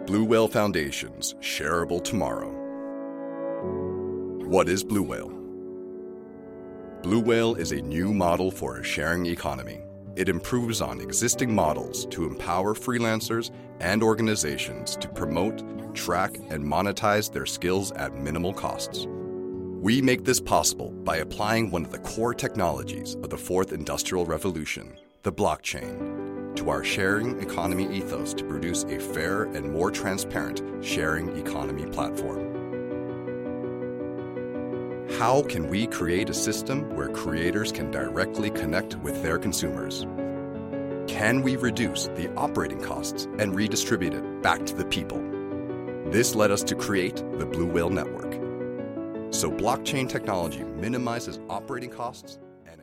Blue Whale Foundation's Shareable Tomorrow. What is Blue Whale? Blue Whale is a new model for a sharing economy. It improves on existing models to empower freelancers and organizations to promote, track, and monetize their skills at minimal costs. We make this possible by applying one of the core technologies of the fourth industrial revolution, the blockchain, to our sharing economy ethos to produce a fair and more transparent sharing economy platform. How can we create a system where creators can directly connect with their consumers? Can we reduce the operating costs and redistribute it back to the people? This led us to create the Blue Whale Network. So blockchain technology minimizes operating costs